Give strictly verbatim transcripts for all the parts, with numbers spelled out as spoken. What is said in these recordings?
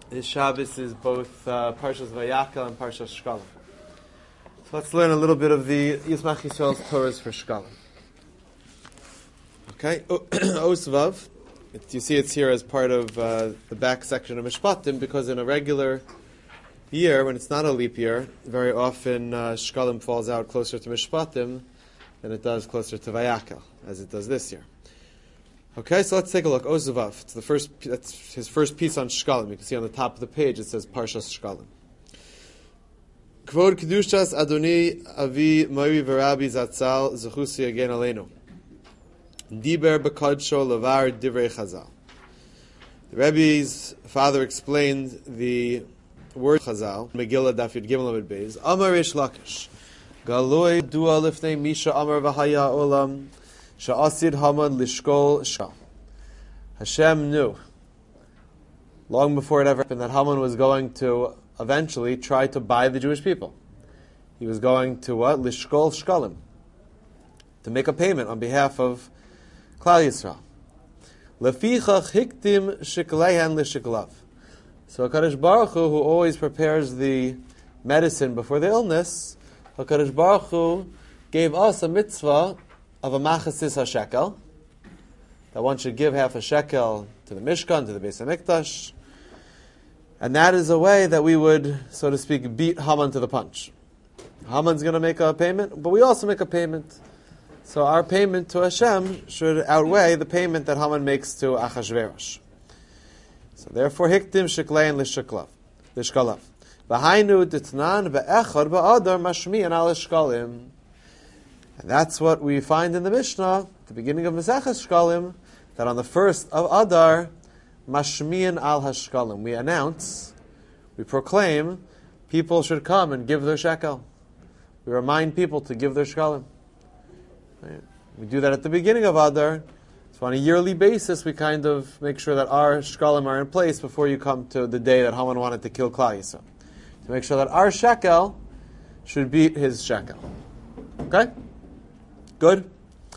This Shabbos is both uh, Parshas Vayakhel and Parshas Shkalim. So let's learn a little bit of the Yismach Yisrael's Torahs for Shkalim. Okay, Osvav. You see it's here as part of uh, the back section of Mishpatim, because in a regular year, when it's not a leap year, very often uh, Shkalim falls out closer to Mishpatim than it does closer to Vayakhel, as it does this year. Okay, so let's take a look. Osvav. It's the first. That's his first piece on Shkalim. You can see on the top of the page it says Parshas Shkalim. Kvod Kedushas Adoni Avi Mori V'Rabbi Zatzal Zechusi Again Aleinu. Diber B'Kadsho Levar Divrei Chazal. The Rebbe's father explained the word Chazal. Megillah Daf Yud Gimel Amud Beis. Amar Rish Lakish. Galoi Dua Lifnei Misha Amar V'Haya Olam. Sha'asid Haman Lishkol Shah. Hashem knew, long before it ever happened, that Haman was going to eventually try to buy the Jewish people. He was going to what? Lishkol Shkalim. To make a payment on behalf of Klal Yisrael. Lefichach hiktim shikleihan lishiklav. So HaKadosh Baruch Hu, who always prepares the medicine before the illness, HaKadosh Baruch Hu gave us a mitzvah of a machasis ha-shekel, that one should give half a shekel to the Mishkan, to the Beis HaMikdash, and that is a way that we would, so to speak, beat Haman to the punch. Haman's going to make a payment, but we also make a payment. So our payment to Hashem should outweigh the payment that Haman makes to Achashverosh. So therefore, hiktim shiklein lishiklav, lishkalav. V'hainu ditnan be'echad ba'adar mashmi'an al shkalim. And that's what we find in the Mishnah, at the beginning of Maseches Shkalim, that on the first of Adar, Mashmiyan al Hashkalim, we announce, we proclaim, people should come and give their shekel. We remind people to give their shkalim. Right? We do that at the beginning of Adar. So on a yearly basis, we kind of make sure that our shkalim are in place before you come to the day that Haman wanted to kill Klal Yisrael. To make sure that our shekel should beat his shekel. Okay? Good.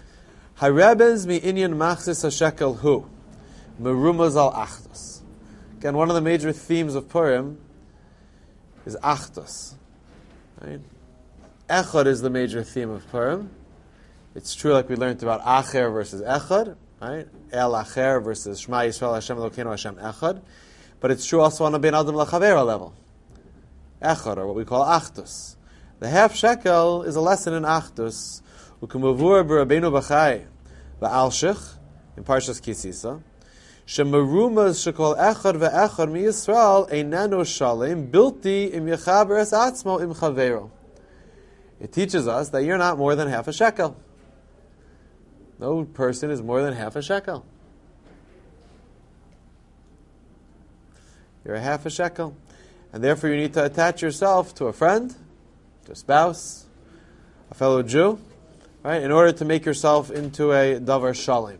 Harebes mi inyan machzis hashekel hu merumaz al achdus. Again, one of the major themes of Purim is achdus. Right? Echad is the major theme of Purim. It's true, like we learned about acher versus echad, right? El acher versus Shema Yisrael Hashem Elokeinu Hashem echad. But it's true also on a ben adam lachavera level. Echad, or what we call achdus. The half shekel is a lesson in achdus. U'kumavur b'Rabbeinu Bachai v'Alshich in Parshas Kisisa shemerumaz shekol echad ve'echad mi Yisrael einano shalem bilti im yechaber es atzmo im chavero. It teaches us that you're not more than half a shekel. No person is more than half a shekel. You're a half a shekel, and therefore you need to attach yourself to a friend, to a spouse, a fellow Jew, right, in order to make yourself into a davar shalim.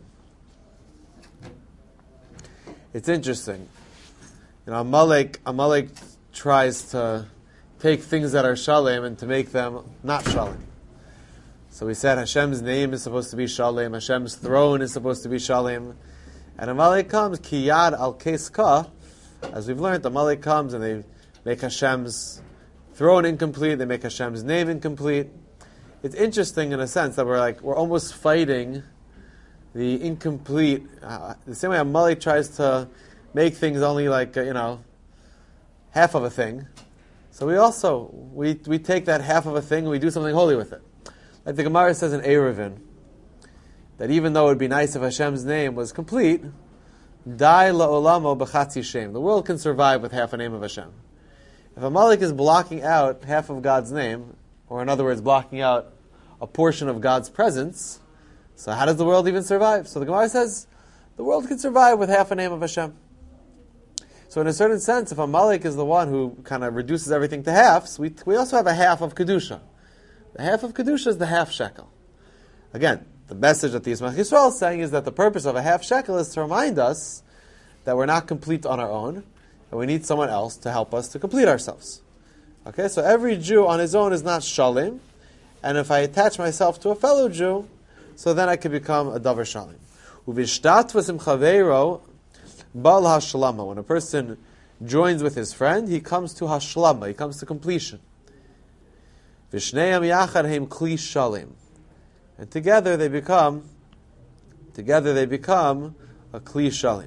It's interesting. You know, Amalek, Amalek tries to take things that are shalim and to make them not shalim. So we said Hashem's name is supposed to be shalim, Hashem's throne is supposed to be shalim, and Amalek comes, ki yad al keska, as we've learned, Amalek comes and they make Hashem's throne incomplete, they make Hashem's name incomplete. It's interesting in a sense that we're like we're almost fighting the incomplete. Uh, the same way Amalek tries to make things only like uh, you know half of a thing. So we also we we take that half of a thing and we do something holy with it. Like the Gemara says in Eruvin, that even though it would be nice if Hashem's name was complete, dai la'olamo b'chatzi shem. The world can survive with half a name of Hashem. If Amalek is blocking out half of God's name, or in other words, blocking out a portion of God's presence, so how does the world even survive? So the Gemara says, the world can survive with half a name of Hashem. So in a certain sense, if Amalek is the one who kind of reduces everything to halves, we we also have a half of Kedusha. The half of Kedusha is the half shekel. Again, the message that the Yismach Yisrael is saying is that the purpose of a half shekel is to remind us that we're not complete on our own, and we need someone else to help us to complete ourselves. Okay, so every Jew on his own is not shalim, and if I attach myself to a fellow Jew, so then I can become a davar shalim. Uvishtat v'sim chaveiro bal hashalama. When a person joins with his friend, he comes to hashlama, he comes to completion. V'shneim yachad heim kli shalim. And together they become, together they become a kli shalim.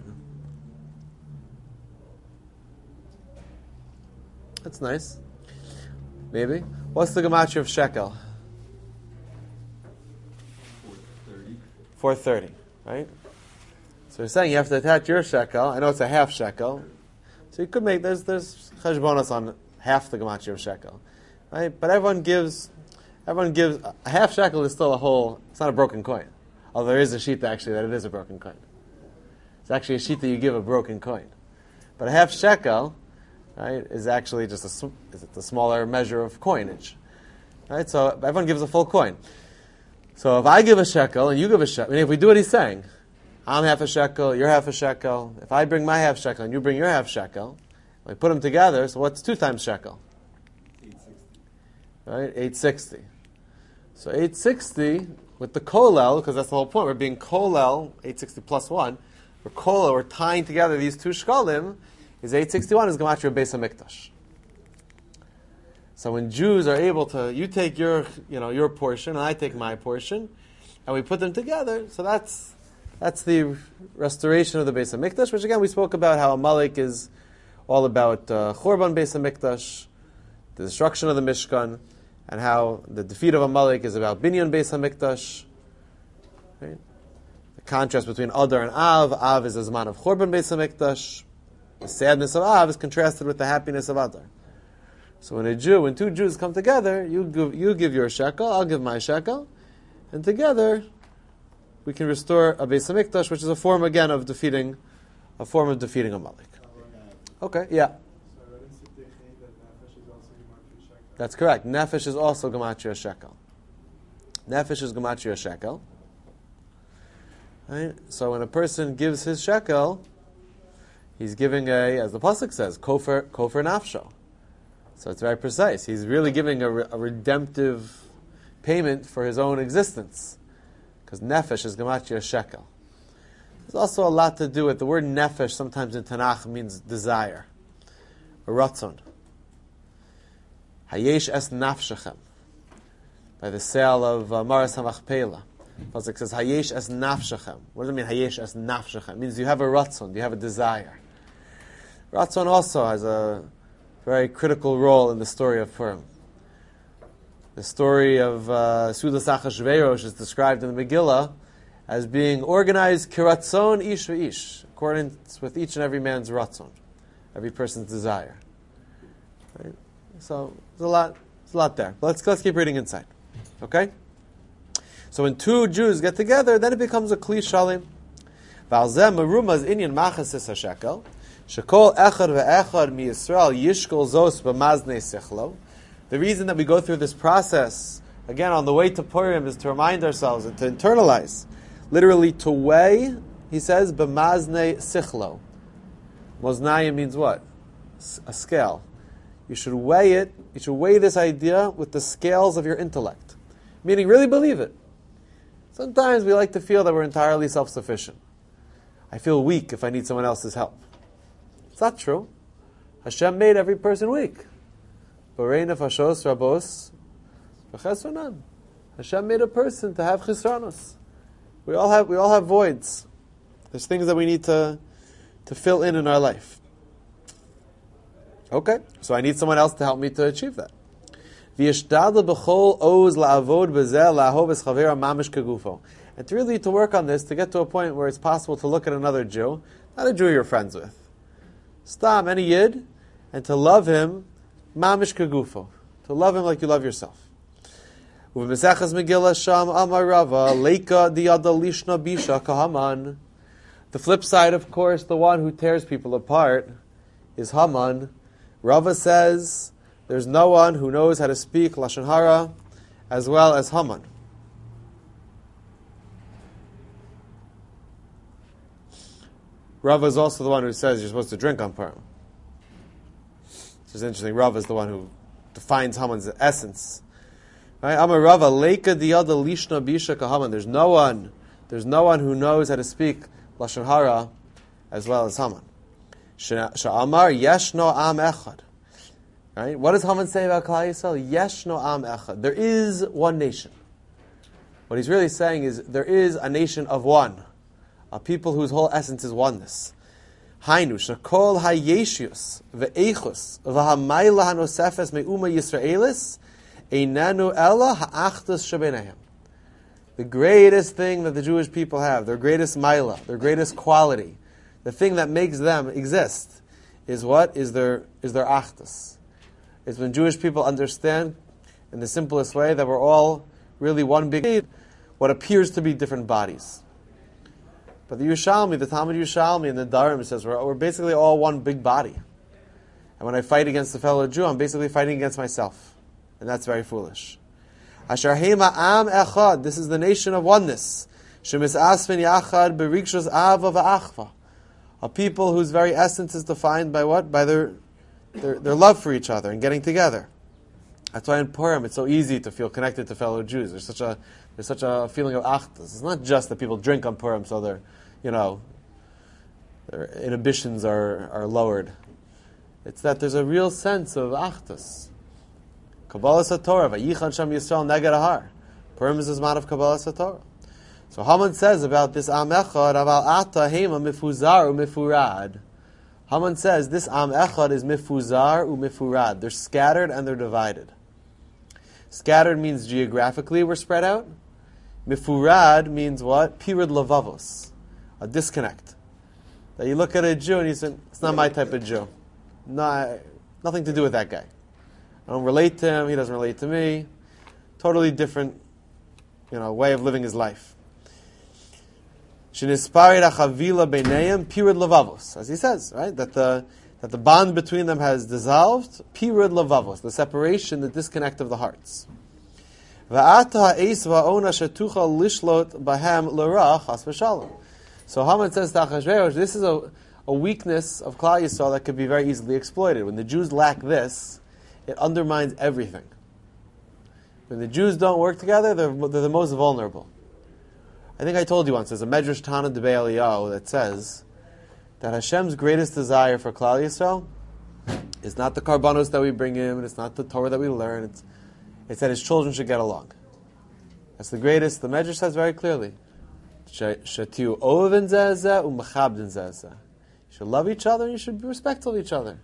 That's nice. Maybe. What's the gematria of shekel? four thirty, right? So we're saying you have to attach your shekel. I know it's a half shekel. So you could make, there's there's cheshbonos on half the gematria of shekel. Right? But everyone gives, everyone gives, a half shekel is still a whole, it's not a broken coin. Although there is a sheet actually that it is a broken coin. It's actually a sheet that you give a broken coin. But a half shekel, right, is actually just a, is it a smaller measure of coinage. Right? So everyone gives a full coin. So if I give a shekel and you give a shekel, I mean, if we do what he's saying, I'm half a shekel, you're half a shekel. If I bring my half shekel and you bring your half shekel, we put them together, so what's two times shekel? eight sixty. Right? eight sixty. So eight sixty with the kolel, because that's the whole point, we're being kolel, eight sixty plus one, we're kolel, we're tying together these two shkalim, is eight sixty-one is gematria Beis HaMikdash. So when Jews are able to, you take your, you know, your portion, and I take my portion, and we put them together, so that's that's the restoration of the Beis HaMikdash, which again we spoke about how Amalek is all about uh, Churban Beis HaMikdash, the destruction of the Mishkan, and how the defeat of Amalek is about Binyan Beis HaMikdash. Right? The contrast between Adar and Av, Av is a Zman of Churban Beis HaMikdash. The sadness of Av is contrasted with the happiness of Adar. So when a Jew, when two Jews come together, you give, you give your shekel, I'll give my shekel, and together we can restore a Beis HaMikdash, which is a form again of defeating, a form of defeating Amalek. Okay, yeah. That's correct. Nefesh is also gematria shekel. Nefesh is gematria shekel. Right? So when a person gives his shekel, he's giving a, as the pasuk says, kofer kofer nafsho. So it's very precise. He's really giving a, re- a redemptive payment for his own existence, because nefesh is gematria shekel. There's also a lot to do with the word nefesh. Sometimes in Tanakh means desire, a ratzon. Hayesh es nafshechem, by the sale of uh, Maras HaMachpelah. Pasuk says hayesh es nafshechem. What does it mean? Hayesh es nafshechem. It means you have a ratzon, you have a desire. Ratzon also has a very critical role in the story of Purim. The story of uh, Sudas Achashverosh is described in the Megillah as being organized kiratzon ish v'ish, according with each and every man's ratzon, every person's desire. Right? So there's a lot, there's a lot there. But let's let's keep reading inside. Okay. So when two Jews get together, then it becomes a kli shalim. V'alzeh merumaz inyan machasis hashekel. Shekol echad ve'echad mi Yisrael yishkol zos b'maznei sichlo. The reason that we go through this process, again, on the way to Purim, is to remind ourselves and to internalize. Literally, to weigh, he says, b'maznei sichlo. Moznaya means what? A scale. You should weigh it, you should weigh this idea with the scales of your intellect. Meaning, really believe it. Sometimes we like to feel that we're entirely self-sufficient. I feel weak if I need someone else's help. It's not true. Hashem made every person weak. Hashem made a person to have chisranos. We all have we all have voids. There's things that we need to to fill in in our life. Okay, so I need someone else to help me to achieve that. And to really to work on this, to get to a point where it's possible to look at another Jew, not a Jew you're friends with, Stam, any Yid, and to love him, mamish kagufo, to love him like you love yourself. Uv'mesechas Megillah Sham Amar Rava Leika Diyada Lishna Bisha Kahaman. The flip side, of course, the one who tears people apart is Haman. Rava says there's no one who knows how to speak Lashon Hara as well as Haman. Rava is also the one who says you're supposed to drink on Purim. It's just interesting. Rava is the one who defines Haman's essence. Right? Amar Rava Leika Diyada Lishna Bisha Kahaman. There's no one, there's no one who knows how to speak Lashon Hara as well as Haman. Sha'amar yeshno am echad. Right? What does Haman say about Klal Yisrael? Yeshno am echad. There is one nation. What he's really saying is there is a nation of one, a people whose whole essence is oneness. Hainu shekol hayeshius ve'echus v'hamayla hanosefes me'uma Yisraelis einanu ella ha'achdus shebenehem. The greatest thing that the Jewish people have, their greatest maila, their greatest quality, the thing that makes them exist, is what? Is their is their achdus. It's when Jewish people understand, in the simplest way, that we're all really one big, what appears to be different bodies. But the Yerushalmi, the Talmud Yerushalmi, and the Dharam says we're, we're basically all one big body. And when I fight against a fellow Jew, I'm basically fighting against myself, and that's very foolish. Asher Hema Am Echad. This is the nation of oneness. Shemis Asvin Yachad Berikshos Ava v'Achva. A people whose very essence is defined by what? By their, their their love for each other and getting together. That's why in Purim it's so easy to feel connected to fellow Jews. There's such a there's such a feeling of achdus. It's not just that people drink on Purim so their you know their inhibitions are are lowered. It's that there's a real sense of achdus. Kabbalah Satorah, Vayichan Sham Yisrael Neged Ahar. Purim is the Zman of Kabbalah Satorah. So Haman says about this Am Echad, Aval Ata Hema Mifuzar u'Mifurad. Haman says this Am Echad is Mifuzar u'Mifurad. They're scattered and they're divided. Scattered means geographically we're spread out. Mifurad means what? Pirid Lavavos. A disconnect. That you look at a Jew and you say, it's not my type of Jew. No, nothing to do with that guy. I don't relate to him, he doesn't relate to me. Totally different, you know, way of living his life. Shnisparid achavila beinayim pirid levavos, as he says, right? That the that the bond between them has dissolved. Pirid levavos, the separation, the disconnect of the hearts. Va'ata ha'eis va'ona shetucha lishlot bahem l'rach has v'shalom. So Haman says to Achashverosh, this is a, a weakness of Klal Yisrael that could be very easily exploited. When the Jews lack this, it undermines everything. When the Jews don't work together, they're, they're the most vulnerable. I think I told you once, there's a Medrash Tana Debei Eliyahu that says that Hashem's greatest desire for Klal Yisrael is not the karbanos that we bring him, and it's not the Torah that we learn, it's, it's that his children should get along. That's the greatest. The Medrash says very clearly, Shatiu ovin zeh u'mechabdin zeh. You should love each other and you should be respectful of each other.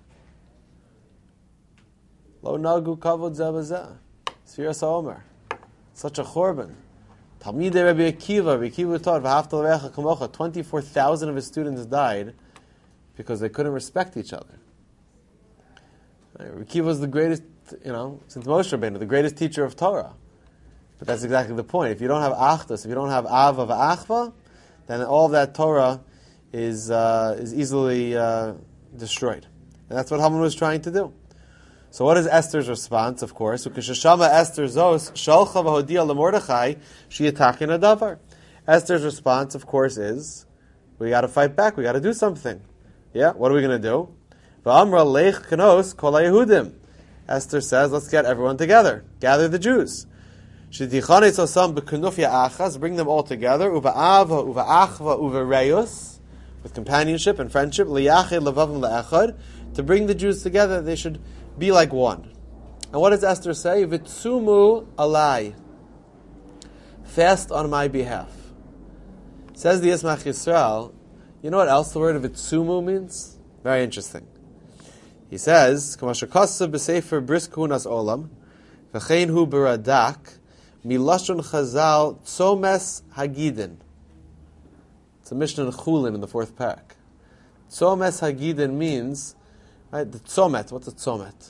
Lo nagu kavod zeh b'zeh. Sfiras HaOmer. Such a chorban. Talmidei Rabbi Akiva, Rabbi Akiva taught, V'hafta l'recha kamocha, twenty-four thousand of his students died because they couldn't respect each other. Rabbi Akiva was the greatest, you know, since Moshe Rabbeinu, the greatest teacher of Torah. But that's exactly the point. If you don't have achdus, if you don't have ava v'achva, then all of that Torah is uh, is easily uh, destroyed. And that's what Haman was trying to do. So what is Esther's response, of course? Ukeshashama Esther zos shalcha v'hodia leMordechai she'yitakin adavar. Esther's response, of course, is we got to fight back. We got to do something. Yeah, what are we going to do? V'amra leich knos kol haYehudim. Esther says, let's get everyone together. Gather the Jews. Shetichanes osam b'kenufya achas. Bring them all together. Uva'ava, uva'achva, uve'reyus. With companionship and friendship. Liyached levavim le'echad. To bring the Jews together, they should be like one. And what does Esther say? Vitsumu alai. Fast on my behalf. Says the Yismach Yisrael, you know what else the word vitsumu means? Very interesting. He says, Kamashakasa b'sefer briskunas olam, v'chein hu b'radak, milashon chazal tzomes hagidin. It's a Mishnah in Chulin in the fourth parak. Tzomes hagidin means, right, the tzomet. What's a tzomet?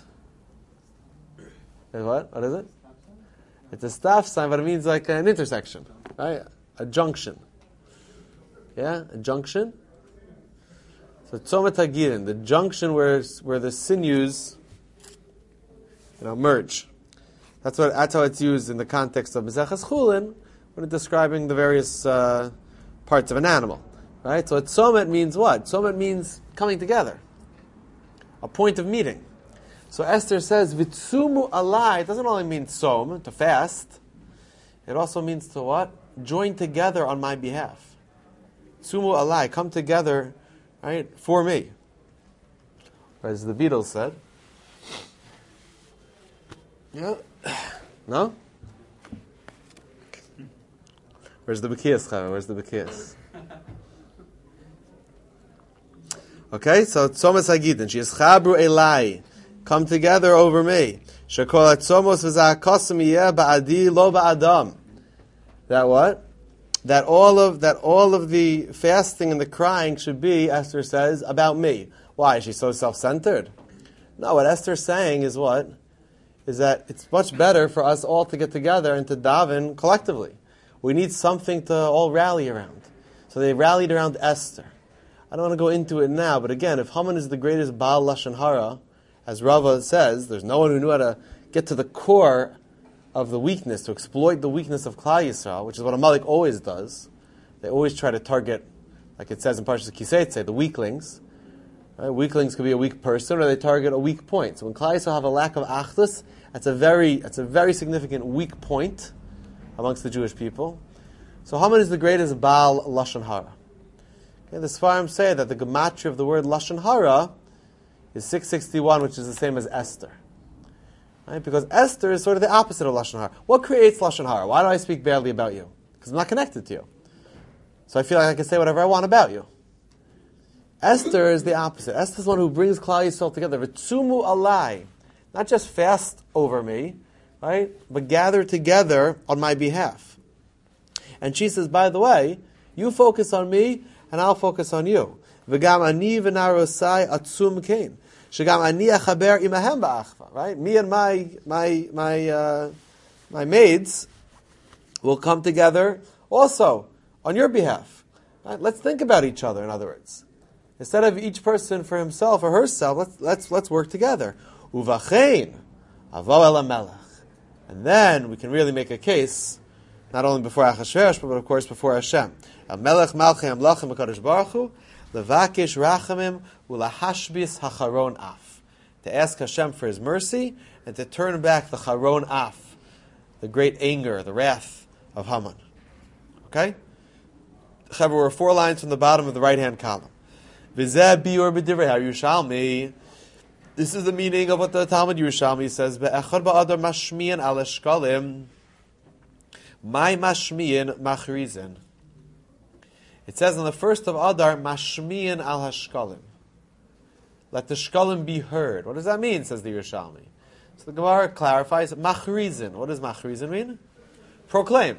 What? What is it? It's a stop sign, but it means like an intersection, right? A junction. Yeah, a junction. So tzomet hagidin, the junction where where the sinews, you know, merge. That's what. That's how it's used in the context of Maseches Chulin when it's describing the various uh, parts of an animal, right? So tzomet means what? Tzomet means coming together. A point of meeting. So Esther says, Vitsumu alai, it doesn't only mean som, to fast. It also means to what? Join together on my behalf. Tsumu alai, come together, right, for me. as the Beatles said. Yeah. No? Where's the Bekias, Chava? Where's the Bekias? Okay, so Tzomos Hagidin. She is Chabru Elai. Come together over me. Shekol Tzomos v'za'akosim yeh ba'adi lo ba'adam. That what? That all of that all of the fasting and the crying should be, Esther says, about me. Why? Is she so self-centered? No, what Esther's saying is what? Is that it's much better for us all to get together and to daven collectively. We need something to all rally around. So they rallied around Esther. I don't want to go into it now, but again, if Haman is the greatest Baal Lashon Hara, as Rava says, there's no one who knew how to get to the core of the weakness, to exploit the weakness of Klal Yisrael, which is what a Malik always does. They always try to target, like it says in Parshas Kiseitze, the weaklings. Right? Weaklings could be a weak person, or they target a weak point. So when Klal Yisrael have a lack of achdus, that's a very, that's a very significant weak point amongst the Jewish people. So Haman is the greatest Baal Lashon Hara. Okay, the Sfarim say that the gematria of the word Lashon Hara is six sixty-one, which is the same as Esther. Right? Because Esther is sort of the opposite of Lashon Hara. What creates Lashon Hara? Why do I speak badly about you? Because I'm not connected to you. So I feel like I can say whatever I want about you. Esther is the opposite. Esther is the one who brings Klal Yisrael together. V'tzumu alai. Not just fast over me, right? But gather together on my behalf. And she says, by the way, you focus on me, and I'll focus on you. V'gam ani v'narosai atzum kein. Shegam ani achaber imahem ba'achva. Right? Me and my my my uh, my maids will come together also on your behalf. Right? Let's think about each other. In other words, instead of each person for himself or herself, let's let's let's work together. Uvachein avo el hamelech, and then we can really make a case, not only before Achashverosh, but of course before Hashem. Melech malchei amlachim HaKadosh Baruch Hu, levakish rachamim ulahashbis hacharon af, to ask Hashem for His mercy and to turn back the charon af, the great anger, the wrath of Haman. Okay, Chaver, we're four lines from the bottom of the right hand column. V'zeh biur b'divrei HaYerushalmi. This is the meaning of what the Talmud Yerushalmi says. Be'echad ba'adar mashmiyan al eshkalim. My mashmiyan machrizin. It says on the first of Adar, mashmiyan al hashkalim. Let the shkalim be heard. What does that mean, says the Yerushalmi? So the Gemara clarifies, machrizin. What does machrizin mean? Proclaim.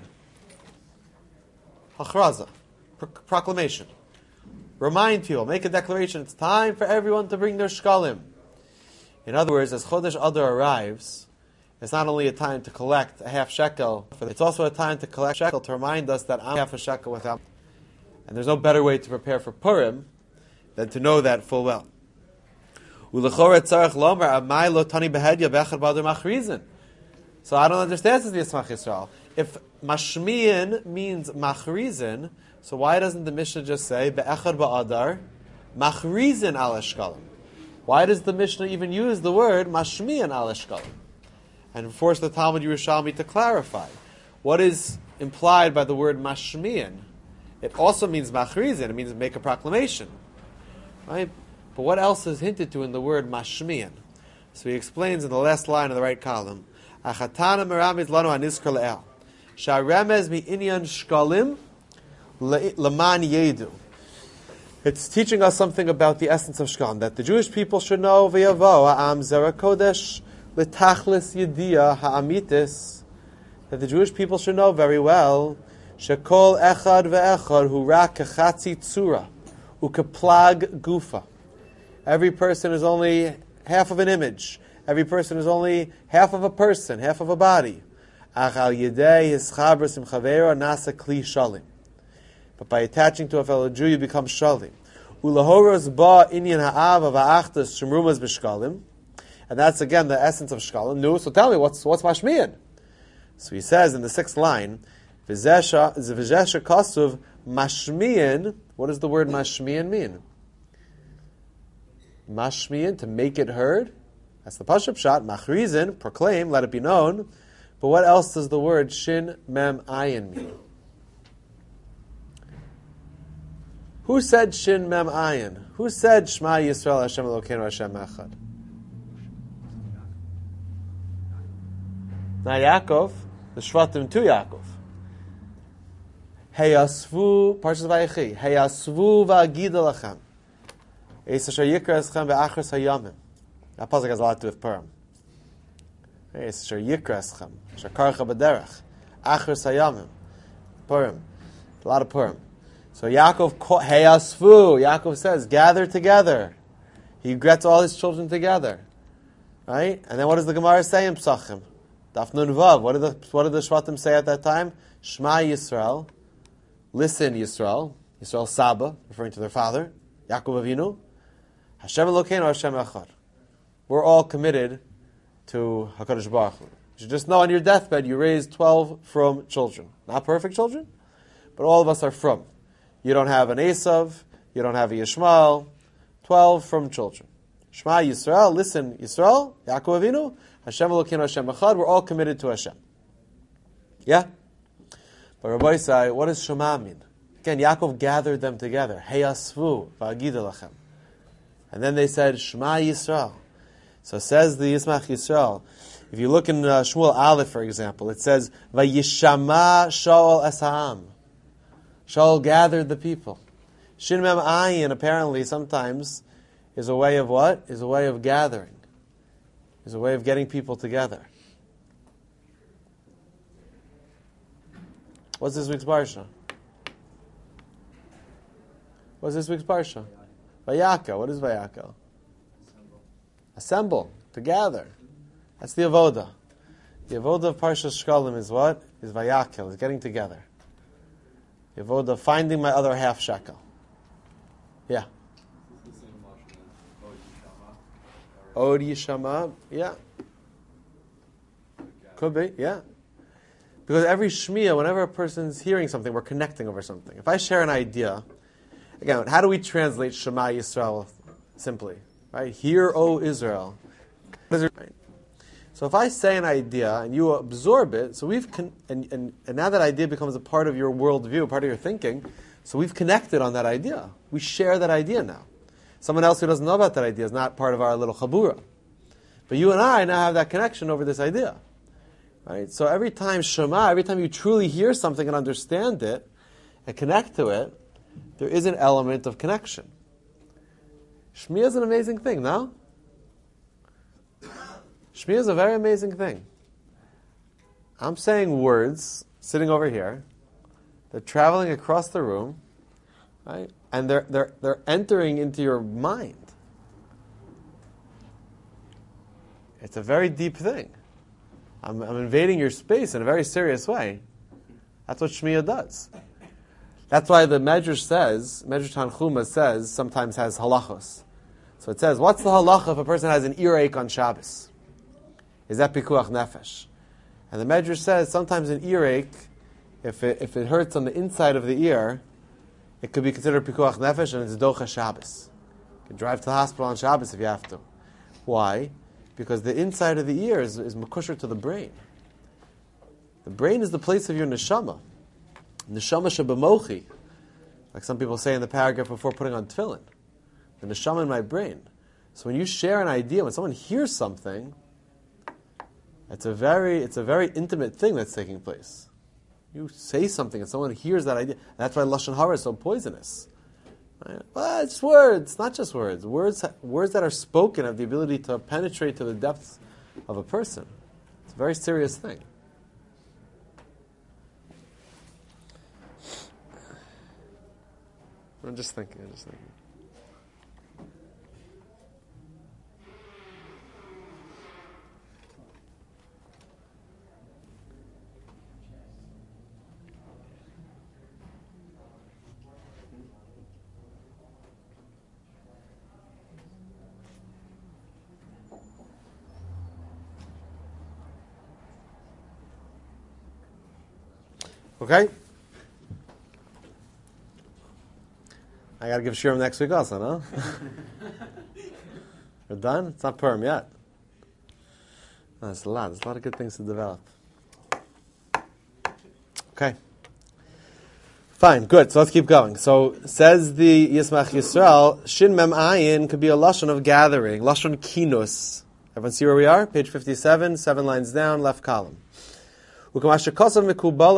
Hachraza. Pro- proclamation. Remind people, make a declaration. It's time for everyone to bring their shkalim. In other words, as Chodesh Adar arrives, it's not only a time to collect a half shekel, it's also a time to collect shekel to remind us that I'm half a shekel without. And there's no better way to prepare for Purim than to know that full well. So I don't understand, says the Yismach Yisrael. If mashmiyan means machrizin, so why doesn't the Mishnah just say be'echad ba'adar machrizin al eshkalim? Why does the Mishnah even use the word mashmiyan al eshkalim? And force the Talmud Yerushalmi to clarify what is implied by the word mashmiyan. It also means machrizin. It means make a proclamation, right? But what else is hinted to in the word mashmiyan? So he explains in the last line of the right column. Achatana meramiz lanu aniskar le'el. Sha'remez mi inyan shkalim leman yedu. It's teaching us something about the essence of shkalim, that the Jewish people should know v'yavo ha'am zera kodesh l'tachlis yediyah ha'amitis, that the Jewish people should know very well shekol echad ve'echad hu rak kechatzi tzura ukeplag gufa. Every person is only half of an image. Every person is only half of a person, half of a body. Ach al yedei hischaber simchavera nasa kli shalim. But by attaching to a fellow Jew, you become shalim. Ulahoros ba inyan ha'ava va'achtas shemrumas b'shkalim. And that's again the essence of shkalim. No, so tell me, what's what's mashmiyan? So he says in the sixth line, v'zesha v'zesha kasuv mashmiyan. What does the word mashmiyan mean? Mashmiyan, to make it heard. That's the Pashup shot. Machrizin, proclaim, let it be known. But what else does the word shin mem ayin mean? Who said Shin Mem Ayin? Who said Shema Yisrael Hashem Elokeinu Hashem Echad? Not Yaakov, the Shvatim to Yaakov. Heyasvu, Parshas Vayechi, Heyasvu va'agida lachem. Eis asher yikra eschem be'achris hayamim. That pasuk has a lot to do with Purim. Eis asher yikra eschem, asher karcha b'derech, achris hayamim. Purim. A lot of Purim. So Yaakov, Heyasvu, Yaakov says, gather together. He gets all his children together. Right? And then what does the Gemara say in Psachim? Daf Nun Vav. What did the what did the Shvatim say at that time? Shema Yisrael. Listen, Yisrael. Yisrael Saba, referring to their father, Yaakov Avinu. Hashem Elokeinu Hashem Echad. We're all committed to HaKadosh Baruch Hu. You should just know on your deathbed you raised twelve from children. Not perfect children, but all of us are from. You don't have an Esav, you don't have a Yishmael. Twelve from children. Shema Yisrael, listen, Yisrael, Yaakov Avinu, Hashem Elokeinu Hashem Echad, we're all committed to Hashem. Yeah? But Rabbi say, what does Shema mean? Again, Yaakov gathered them together. Heyasvu va'agida lachem. And then they said, Shema Yisrael. So says the Yismach Yisrael. If you look in uh, Shmuel Aleph, for example, it says, Vayishama Shaul es ha'am. Shaul gathered the people. Shin Mem Ayin, apparently, sometimes, is a way of what? Is a way of gathering. Is a way of getting people together. What's this week's Parsha? What's this week's Parsha? Vayaka. What is Vayaka? Assemble. Assemble. To gather. That's the Avoda. The Avoda of Parshas Shkalim is what? Is Vayakel. Is getting together. The Avoda of finding my other half shekel. Yeah. Od Yishama. Yeah. Could be. Yeah. Because every shmiya, whenever a person's hearing something, we're connecting over something. If I share an idea, again, how do we translate Shema Yisrael simply? Right? Hear, O Israel. So if I say an idea and you absorb it, so we've con- and, and, and now that idea becomes a part of your worldview, part of your thinking, so we've connected on that idea. We share that idea now. Someone else who doesn't know about that idea is not part of our little chabura. But you and I now have that connection over this idea. Right? So every time Shema, every time you truly hear something and understand it and connect to it, there is an element of connection. Shmiya is an amazing thing, no? Shmiya is a very amazing thing. I'm saying words, sitting over here, they're traveling across the room, right? And they're they're they're entering into your mind. It's a very deep thing. I'm, I'm invading your space in a very serious way. That's what Shmiya does. That's why the Medrash says, Medrash Tanchuma says, sometimes has halachos. So it says, what's the halacha if a person has an earache on Shabbos? Is that pikuach nefesh? And the Medrash says, sometimes an earache, if it, if it hurts on the inside of the ear, it could be considered pikuach nefesh and it's docha Shabbos. You can drive to the hospital on Shabbos if you have to. Why? Because the inside of the ear is, is makusher to the brain. The brain is the place of your neshama. Neshama shebemochi. Like some people say in the paragraph before putting on tefillin. The neshama in my brain. So when you share an idea, when someone hears something, it's a very, it's a very intimate thing that's taking place. You say something and someone hears that idea. And that's why Lashon Hara is so poisonous. Right? Well, it's words, not just words. Words words that are spoken have the ability to penetrate to the depths of a person. It's a very serious thing. I'm just thinking, I'm just thinking. Okay? I got to give Shirim next week also, no? We're done? It's not Purim yet. No, there's a lot. There's a lot of good things to develop. Okay. Fine, good. So let's keep going. So says the Yismach Yisrael, Shin Mem Ayin could be a lashon of gathering, lashon kinus. Everyone see where we are? Page fifty-seven, seven lines down, left column. That's really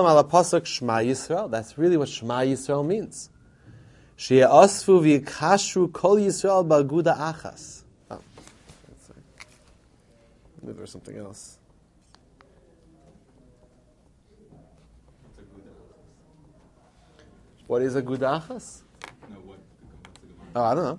what Shema Yisrael means. She'asfu v'yikashru kol Yisrael ba'aguda achas. Oh, maybe there's something else. What is aguda achas? No, what? Oh, I don't know.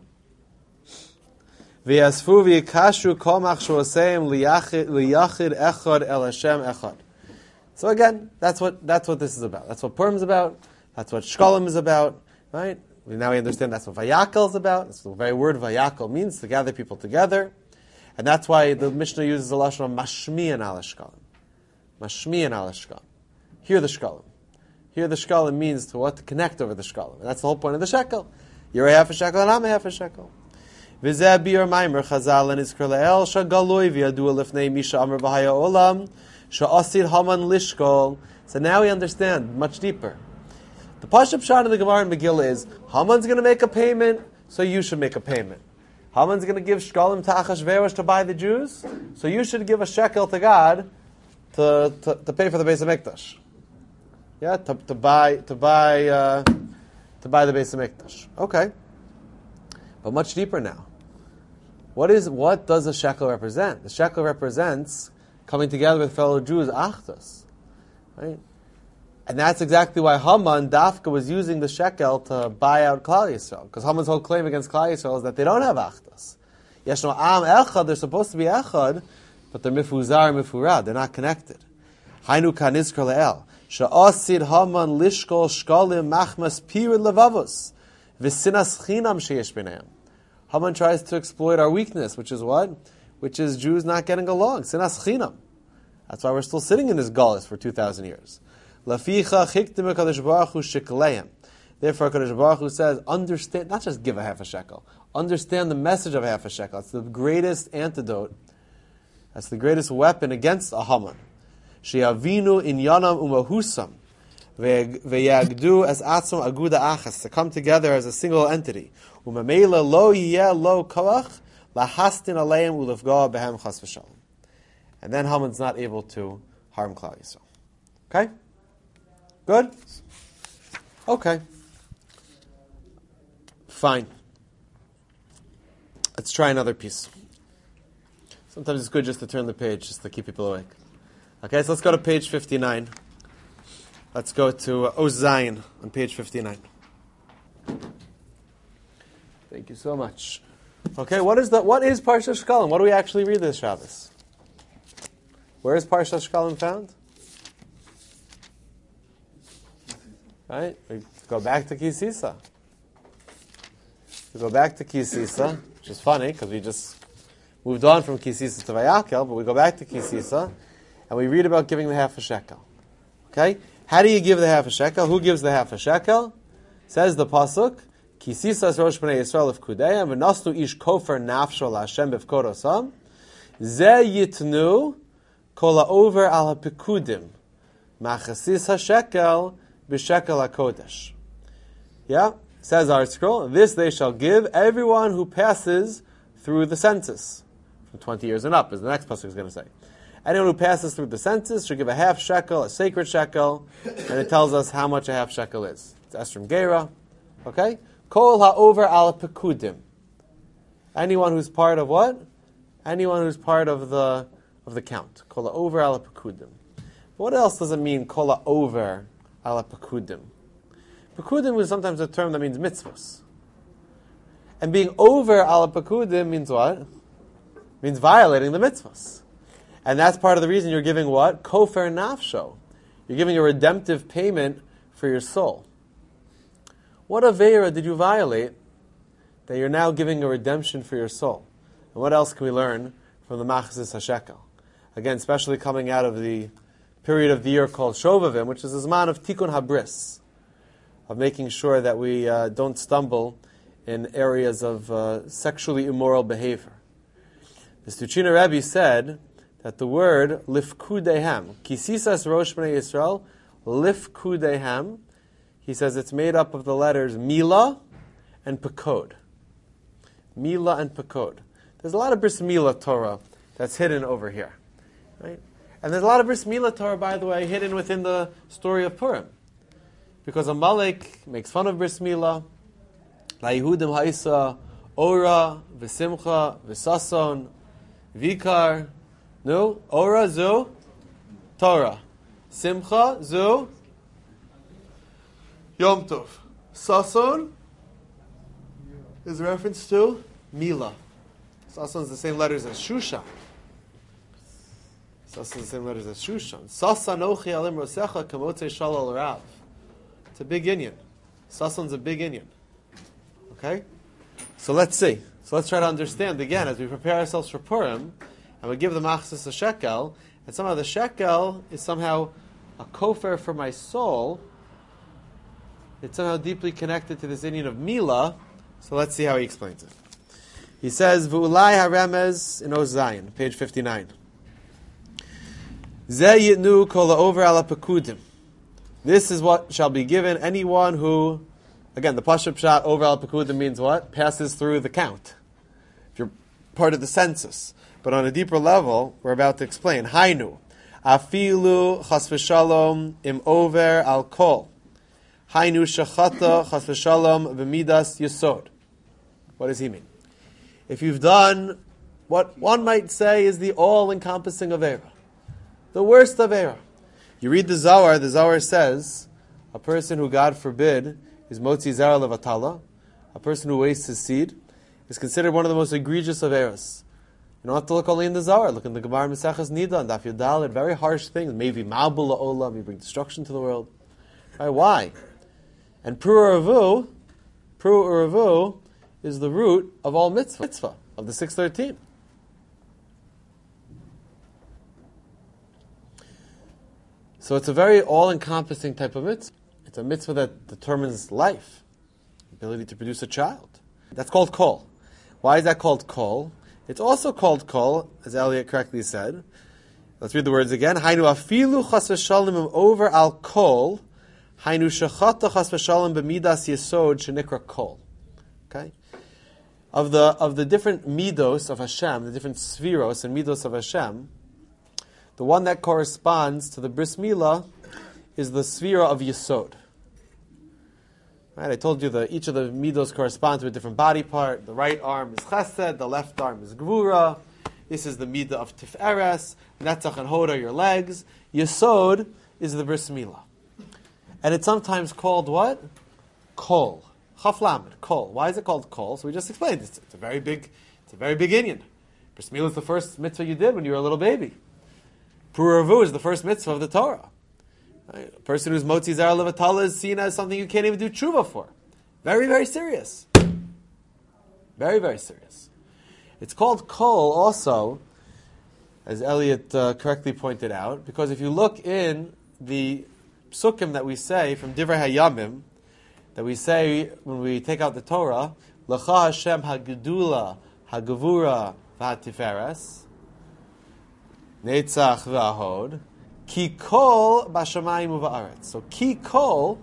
V'yasfu v'yikashru kol machshuaseim liyachid echad el Hashem echad. So again, that's what that's what this is about. That's what Purim is about. That's what Shkolim is about, right? Now we understand that's what Vayakal is about. That's the very word Vayakal means, to gather people together. And that's why the Mishnah uses the lashon of mashmiyan al Shkolim. Mashmiyan al Shkolim. Hear the Shkolim. Hear the Shkolim means to what? To connect over the Shkolim. And that's the whole point of the shekel. You're a half a shekel and I'm a half a shekel. V'zeh bi'or maimer chazal and izkar le'el shagaloi v'yadu lifnei misha amar b'haya olam sha'asid haman lishkol. So now we understand much deeper. The Pashup Pshat of the Gemara in Megillah is Haman's going to make a payment, so you should make a payment. Haman's going to give shkalim to Achashverosh to buy the Jews, so you should give a shekel to God to, to, to pay for the Beis HaMikdash. Yeah, to, to buy to buy uh, to buy the Beis HaMikdash. Okay, but much deeper now. What is what does a shekel represent? The shekel represents coming together with fellow Jews, Achdus, right? And that's exactly why Haman, Dafka, was using the shekel to buy out Klal Yisrael. Because Haman's whole claim against Klal Yisrael is that they don't have Achdus. Yeshno Am Echad, they're supposed to be Echad, but they're Mifuzar and Mifurad, they're not connected. Hainu Kanizkar Le'el. Sha'asid Haman Lishkol Shkalim Machmas Pirid Levavos. V'sinas Chinam Sheyesh B'neim. Haman tries to exploit our weakness, which is what? Which is Jews not getting along. Sinas Chinam. That's why we're still sitting in this galus for two thousand years. Laficha chiktim HaKadosh Baruch Hu shekleihem. Therefore, HaKadosh Baruch Hu says, understand, not just give a half a shekel, understand the message of a half a shekel. It's the greatest antidote. That's the greatest weapon against a Haman. She'avinu inyanam umahusam ve'yagdu as atzom aguda achas, to come together as a single entity. Umamela lo yiyeh lo koach lahastin aleim ulefgoa behem chas v'shalom. And then Haman's not able to harm Klal Yisrael. Okay? Good? Okay. Fine. Let's try another piece. Sometimes it's good just to turn the page, just to keep people awake. Okay, so let's go to page fifty-nine. Let's go to Oz Zayin on page fifty-nine. Thank you so much. Okay, what is the what is Parshat Shkalim? What do we actually read this Shabbos? Where is Parshat Shkalim found? Right? We go back to Kisisa. We go back to Kisisa, which is funny because we just moved on from Kisisa to Vayakel, but we go back to Kisisa and we read about giving the half a shekel. Okay? How do you give the half a shekel? Who gives the half a shekel? Says the pasuk, Kisisa Rosh Bnei Yisrael of Kudeya, v'nasnu ish kofer nafsho la'Hashem b'vkorosam, ze yitnu kol ha'over al ha'pekudim, machasis ha'shekel b'shekel ha'kodesh. Yeah? Says our scroll, this they shall give everyone who passes through the census. From twenty years and up, as the next pasuk is going to say. Anyone who passes through the census should give a half shekel, a sacred shekel, and it tells us how much a half shekel is. It's Esrim Gera. Okay? Kol ha'over al pekudim. Anyone who's part of what? Anyone who's part of the of the count. Kol ha'over al pekudim. What else does it mean, kol ha'over al pekudim? Pekudim is sometimes a term that means mitzvahs. And being over al pekudim means what? Means violating the mitzvahs. And that's part of the reason you're giving what? Kofer nafsho. You're giving a redemptive payment for your soul. What aveira did you violate that you're now giving a redemption for your soul? And what else can we learn from the Machzis HaShekel? Again, especially coming out of the period of the year called Shovavim, which is a zman of Tikkun Habris, of making sure that we uh, don't stumble in areas of uh, sexually immoral behavior. The Stuchina Rebbe said that the word lifkudehem, kisisas rosh bnei Yisrael, lifkudehem, he says it's made up of the letters Mila and Pekod. Mila and Pekod. There's a lot of Bris Mila Torah that's hidden over here. Right? And there's a lot of Bris Mila Torah, by the way, hidden within the story of Purim. Because Amalek makes fun of Bris Mila. La Yehudim Haisa, Ora, V'Simcha, V'Sason, Vikar. No? Ora, Zu, Torah. Simcha, Zu, Yom Tov. Sason is a reference to Mila. Sason is the same letters as Shushan. Sason is the same letters as Shushan. Sasanochi alim rosecha kamote shalal rav. It's a big Inyan. Sason's a big Inyan. Okay? So let's see. So let's try to understand again as we prepare ourselves for Purim, and we give the machzis a shekel, and somehow the shekel is somehow a kofer for my soul. It's somehow deeply connected to this Inyan of Mila. So let's see how he explains it. He says, V'ulai haremez in Ozayin, page fifty-nine. Ze yitnu kol ha'over ala pekudim. This is what shall be given anyone who, again, the Pashup Pshat over al pekudim means what? Passes through the count. If you're part of the census. But on a deeper level, we're about to explain. Hainu, afilu chas v'shalom im over al kol. Hainu shachata chas v'shalom v'midas yesod. What does he mean? If you've done what one might say is the all-encompassing Avera, the worst Avera. You read the Zohar, the Zohar says, a person who, God forbid, is motzi zera levatala, a person who wastes his seed, is considered one of the most egregious Averas. You don't have to look only in the Zohar. Look in the Gemara Maseches Nida and Daf Yudalid. Very harsh things. Maybe ma'abul la'olam, you bring destruction to the world. Right, why? And Pru Uravu, Pru Uravu is the root of all mitzvah, mitzvah of the six thirteen. So it's a very all-encompassing type of mitzvah. It's a mitzvah that determines life, ability to produce a child. That's called kol. Why is that called kol? It's also called kol, as Elliot correctly said. Let's read the words again. Hainu afilu chas v'shalom over al kol. Hainu shechata chas v'shalom b'midas yesod shenikra kol. Okay? Of the of the different midos of Hashem, the different spheros and midos of Hashem, the one that corresponds to the bris milah is the sphere of Yesod. Right? I told you that each of the midos corresponds to a different body part. The right arm is Chesed, the left arm is Gvura. This is the midah of Tif'eres. Netzach and Hod are your legs. Yesod is the bris milah. And it's sometimes called what? Kol. Chaf Lamed, Kol. Why is it called Kol? So we just explained it's, it's a very big, it's a very big Inyan. Bris milah is the first mitzvah you did when you were a little baby. Pru Uravu is the first mitzvah of the Torah. Right? A person who's motzi zera levatala is seen as something you can't even do tshuva for. Very, very serious. Very, very serious. It's called kol also, as Elliot uh, correctly pointed out, because if you look in the psukim that we say from Divrei Hayamim, that we say when we take out the Torah, L'cha Hashem hagedula hagavura v'hatiferes, Netzach v'ahod, ki kol b'shamayim u'va'aretz. So ki kol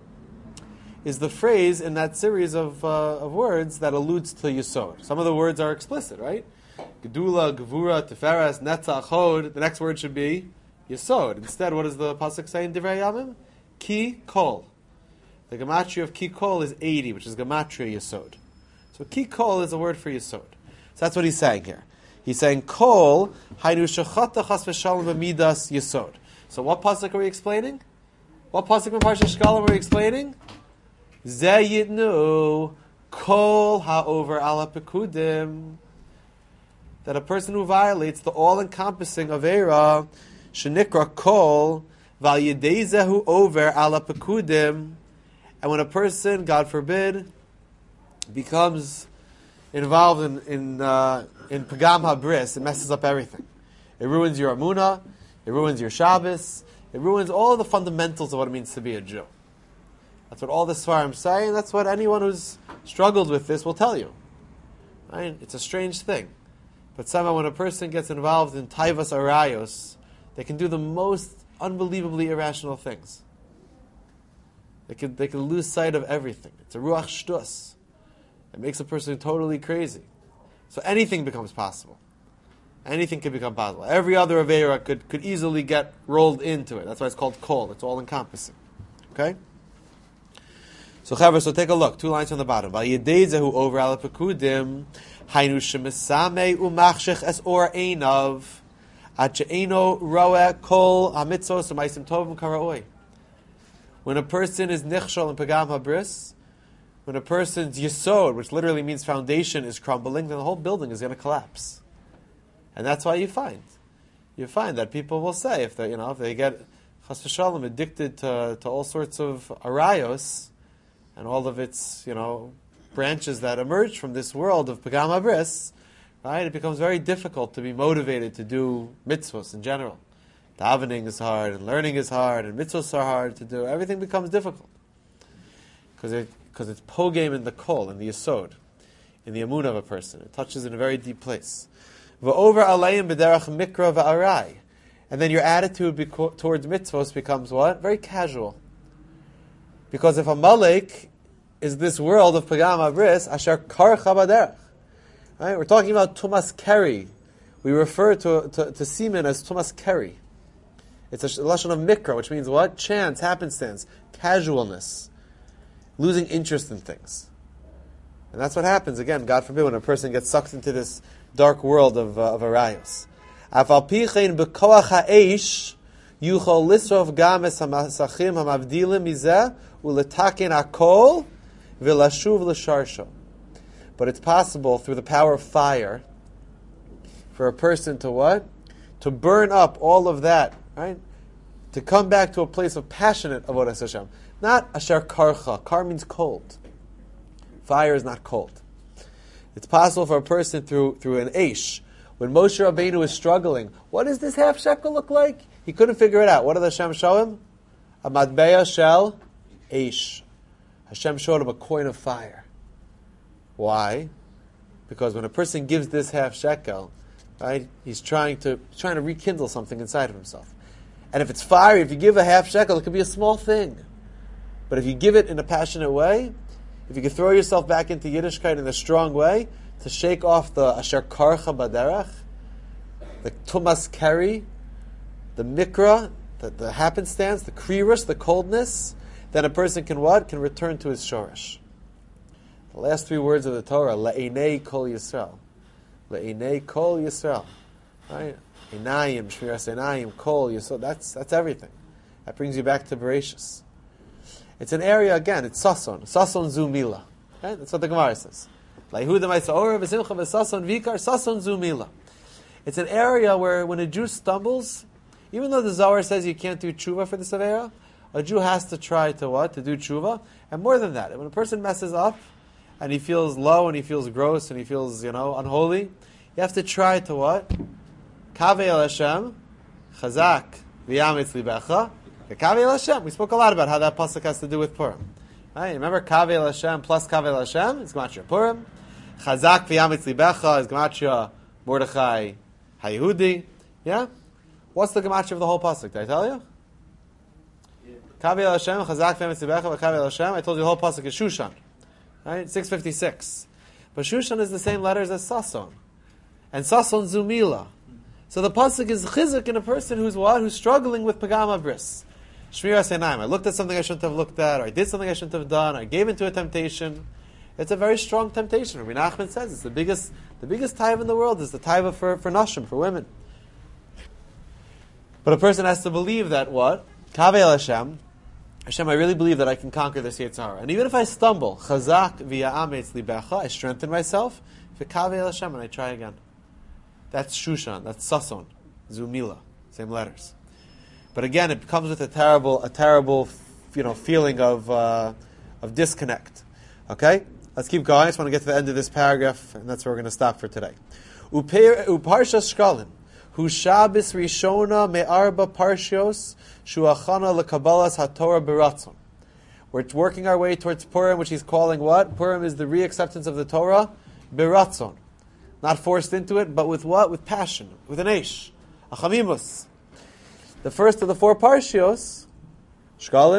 is the phrase in that series of uh, of words that alludes to Yesod. Some of the words are explicit, right? Gedula, Gevura, Tiferes, Netzach, Hod. The next word should be Yesod. Instead, what does the pasuk say in Divrei Yamim? Ki kol. The gematria of ki kol is eighty, which is gematria Yesod. So ki kol is a word for Yesod. So that's what he's saying here. He's saying kol haynu shechata chas v'shalom b'midas Yesod. So what pasuk are we explaining? What pasuk in Parshas Shkalim are we explaining? Ze yitnu kol ha'over ala pekudim. That a person who violates the all-encompassing avera shenikra kol val yedei zehu over ala pekudim. And when a person, God forbid, becomes involved in in, uh, in pagam habris, it messes up everything. It ruins your amunah, it ruins your Shabbos, it ruins all of the fundamentals of what it means to be a Jew. That's what all the Svarim say, and that's what anyone who's struggled with this will tell you. Right? It's a strange thing. But somehow when a person gets involved in taivas arayos, they can do the most unbelievably irrational things. They can, they can lose sight of everything. It's a ruach shtus. It makes a person totally crazy. So anything becomes possible. Anything can become possible. Every other Aveira could, could easily get rolled into it. That's why it's called kol. It's all encompassing. Okay? So, Chaver, so take a look. Two lines on the bottom. Vayedeizehu over ala pekudim, hainu shemesame umachshech es or einav, at she'eno roe kol hamitzos u'maisim tovim karaoi. When a person is nichshol and pagam habris, when a person's yesod, which literally means foundation, is crumbling, then the whole building is going to collapse. And that's why you find, you find that people will say, if they, you know, if they get chas v'shalom addicted to, to all sorts of arayos and all of its, you know, branches that emerge from this world of pagam habris, right? It becomes very difficult to be motivated to do mitzvahs in general. Davening is hard, and learning is hard, and mitzvahs are hard to do. Everything becomes difficult because it because it's pogame in the kol, in the yesod, in the emunah of a person. It touches in a very deep place. V'over alayim b'derach mikra v'arai. And then your attitude beco- towards mitzvahs becomes what? Very casual. Because if a malek is this world of pagam habris, asher karcha b'derach. Right? We're talking about tumas keri. We refer to, to, to semen as tumas keri. It's a lashon of mikra, which means what? Chance, happenstance, casualness, losing interest in things. And that's what happens, again, God forbid, when a person gets sucked into this dark world of uh, of arayos. Afal pichein bekoach ha'eish yuchol lisrof gam es hamasachim hamavdilim mizeh uletaken hakol v'lashuv l'sharsho. But it's possible through the power of fire for a person to what? To burn up all of that, right? To come back to a place of passionate avodas Hashem. Not asher karcha. Kar means cold. Fire is not cold. It's possible for a person through through an eish. When Moshe Rabbeinu is struggling, what does this half shekel look like? He couldn't figure it out. What did Hashem show him? A matbeya shel eish. Hashem showed him a coin of fire. Why? Because when a person gives this half shekel, right, he's trying to trying to rekindle something inside of himself. And if it's fire, if you give a half shekel, it could be a small thing. But if you give it in a passionate way, if you can throw yourself back into Yiddishkeit in a strong way, to shake off the asher karcha baderach, the tumas keri, the mikra, the, the happenstance, the krirush, the coldness, then a person can what? Can return to his shorish. The last three words of the Torah, le'enei kol Yisrael. Le'enei kol Yisrael. Right? Einayim, shmiras einayim, kol Yisrael. That's, that's everything. That brings you back to Bereshis. It's an area, again, it's sason. Sason zu mila. Okay? That's what the Gemara says. It's an area where when a Jew stumbles, even though the Zohar says you can't do tshuva for this avera, a Jew has to try to what? To do tshuva. And more than that, when a person messes up, and he feels low, and he feels gross, and he feels, you know, unholy, you have to try to what? Kaveh el Hashem, chazak v'yametz libecha, Kaveh el Hashem. We spoke a lot about how that pasuk has to do with Purim. Right? Remember, Kaveh el Hashem plus Kaveh el Hashem is Gematria Purim. Chazak v'yametz libecha is Gematria Mordechai HaYehudi. Yeah? What's the Gematria of the whole pasuk? Did I tell you? Yeah. Kaveh el Hashem, Chazak v'yametz libecha, v'Kaveh el Hashem. I told you the whole pasuk is Shushan. Right? six fifty-six. But Shushan is the same letters as Sason. And Sason Zumila. So the pasuk is chizuk in a person who's what? Who's struggling with pagam habris. Shmiras einayim. I looked at something I shouldn't have looked at, or I did something I shouldn't have done, or I gave into a temptation. It's a very strong temptation. Rabbi Nachman says it's the biggest the biggest taiva in the world is the taiva for, for nashim, for women. But a person has to believe that what? Kaveh el Hashem, Hashem, I really believe that I can conquer this Yetzer Hara. And even if I stumble, chazak v'ya'ametz libecha, I strengthen myself, v'kaveh el Hashem, and I try again. That's Shushan, that's Sason, Zumila, same letters. But again, it comes with a terrible, a terrible, you know, feeling of uh, of disconnect. Okay, let's keep going. I just want to get to the end of this paragraph, and that's where we're going to stop for today. Uparsha Shkalim, hu Shabbos Rishona me'arba parshios shuachana lekabbalas haTorah beratzon. We're working our way towards Purim, which he's calling what? Purim is the re-acceptance of the Torah beratzon, not forced into it, but with what? With passion, with an eish, a chamimus. The first of the four parshios, Shkalim,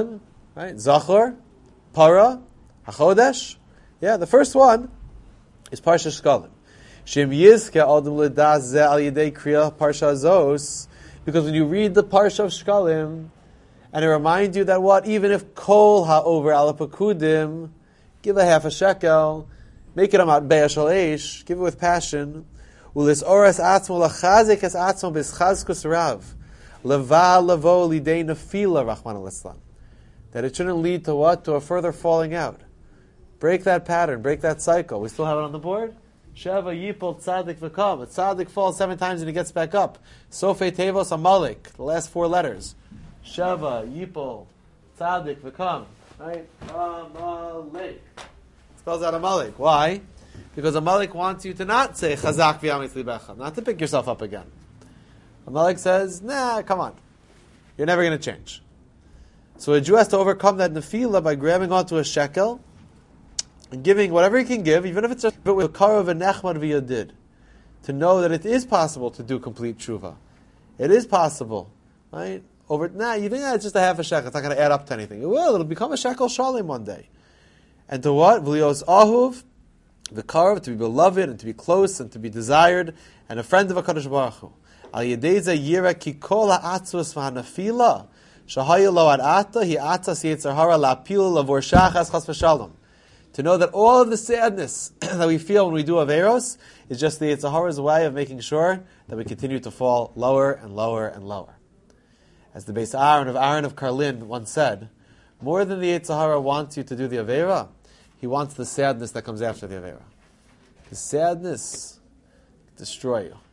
Right? Zachor, Para, HaChodesh. Yeah, the first one is Parsha Shkalim. Shem Yizke Adam L'das Ze Al Yedei Kriya Parsha Zos. Because when you read the Parsha of Shkalim, and it reminds you that what? Even if Kol HaOver Al Pakudim, give a half a shekel, make it a matbeya shel eish, give it with passion. Ulis oras atzmo lachazik es atzmo b'schazkus rav. Leva levo lidei nefila, Rahman al-Islam. That it shouldn't lead to what? To a further falling out. Break that pattern, break that cycle. We still have it on the board? Sheva yipol tzadik v'kam. A tzadik falls seven times and he gets back up. Sofei tevos Amalek, the last four letters. Sheva yipol tzadik v'kam. Right? Amalek. Spells out Amalek. Why? Because Amalek wants you to not say Chazak v'yamitz libecha, not to pick yourself up again. Amalek says, nah, come on. You're never going to change. So a Jew has to overcome that nefila by grabbing onto a shekel and giving whatever he can give, even if it's just with karav and nechman v'yadid, to know that it is possible to do complete tshuva. It is possible, right? Over nah, you think that it's just a half a shekel. It's not going to add up to anything. It will. It'll become a shekel shalim one day. And to what? V'lios ahuv, the karav, to be beloved and to be close and to be desired and a friend of HaKadosh Baruch Hu. Al yedei yira ki kol ha'atzvus v'hanafila shahaya lo ad ata hi atzas yitzar hara la'apil lavor shachas chas v'shalom. To know that all of the sadness that we feel when we do Averos is just the Yetzer Hara's way of making sure that we continue to fall lower and lower and lower. As the Beis Aaron of Aaron of Karlin once said, more than the Yetzer Hara wants you to do the Avera, he wants the sadness that comes after the Avera. The sadness destroy you.